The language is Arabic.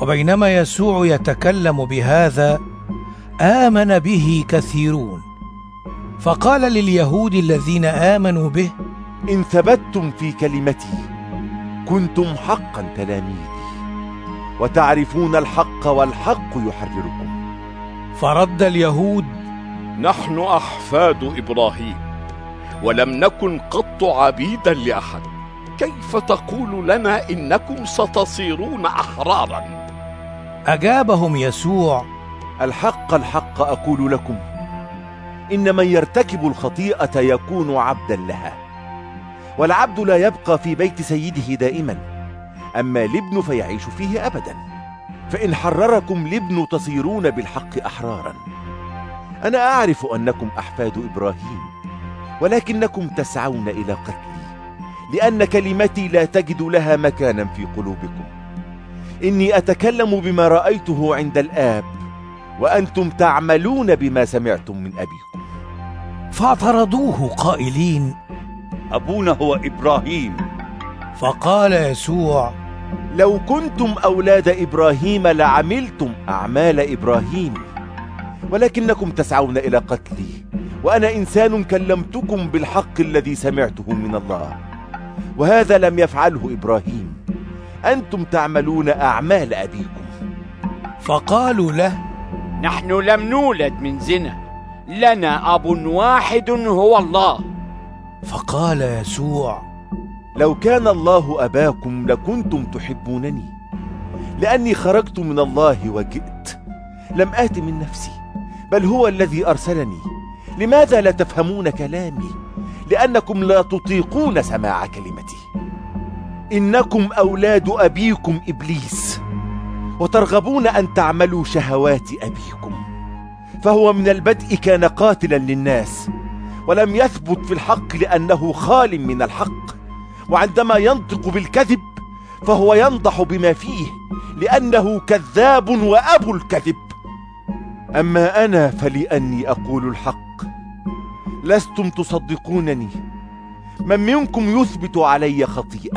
وبينما يسوع يتكلم بهذا آمن به كثيرون، فقال لليهود الذين آمنوا به: إن ثبتتم في كلمتي كنتم حقا تلاميذي، وتعرفون الحق والحق يحرركم. فرد اليهود: نحن أحفاد إبراهيم ولم نكن قط عبيدا لأحد، كيف تقول لنا إنكم ستصيرون أحرارا؟ أجابهم يسوع: الحق الحق أقول لكم، إن من يرتكب الخطيئة يكون عبدا لها، والعبد لا يبقى في بيت سيده دائما، أما الابن فيعيش فيه أبدا. فإن حرركم الابن تصيرون بالحق أحرارا. أنا أعرف أنكم أحفاد إبراهيم، ولكنكم تسعون إلى قتلي، لأن كلمتي لا تجد لها مكانا في قلوبكم. إني أتكلم بما رأيته عند الآب، وأنتم تعملون بما سمعتم من أبيكم. فاعترضوه قائلين: أبونا هو إبراهيم. فقال يسوع: لو كنتم أولاد إبراهيم لعملتم أعمال إبراهيم، ولكنكم تسعون إلى قتلي، وأنا إنسان كلمتكم بالحق الذي سمعته من الله، وهذا لم يفعله إبراهيم. أنتم تعملون أعمال أبيكم. فقالوا له: نحن لم نولد من زنا، لنا أب واحد هو الله. فقال يسوع: لو كان الله أباكم لكنتم تحبونني، لأني خرجت من الله وجئت، لم آت من نفسي، بل هو الذي أرسلني. لماذا لا تفهمون كلامي؟ لأنكم لا تطيقون سماع كلمتي. إنكم أولاد أبيكم إبليس، وترغبون أن تعملوا شهوات أبيكم، فهو من البدء كان قاتلا للناس، ولم يثبت في الحق لأنه خال من الحق، وعندما ينطق بالكذب فهو ينضح بما فيه، لأنه كذاب وأبو الكذب. أما أنا فلأني أقول الحق، لستم تصدقونني. من منكم يثبت علي خطيئة؟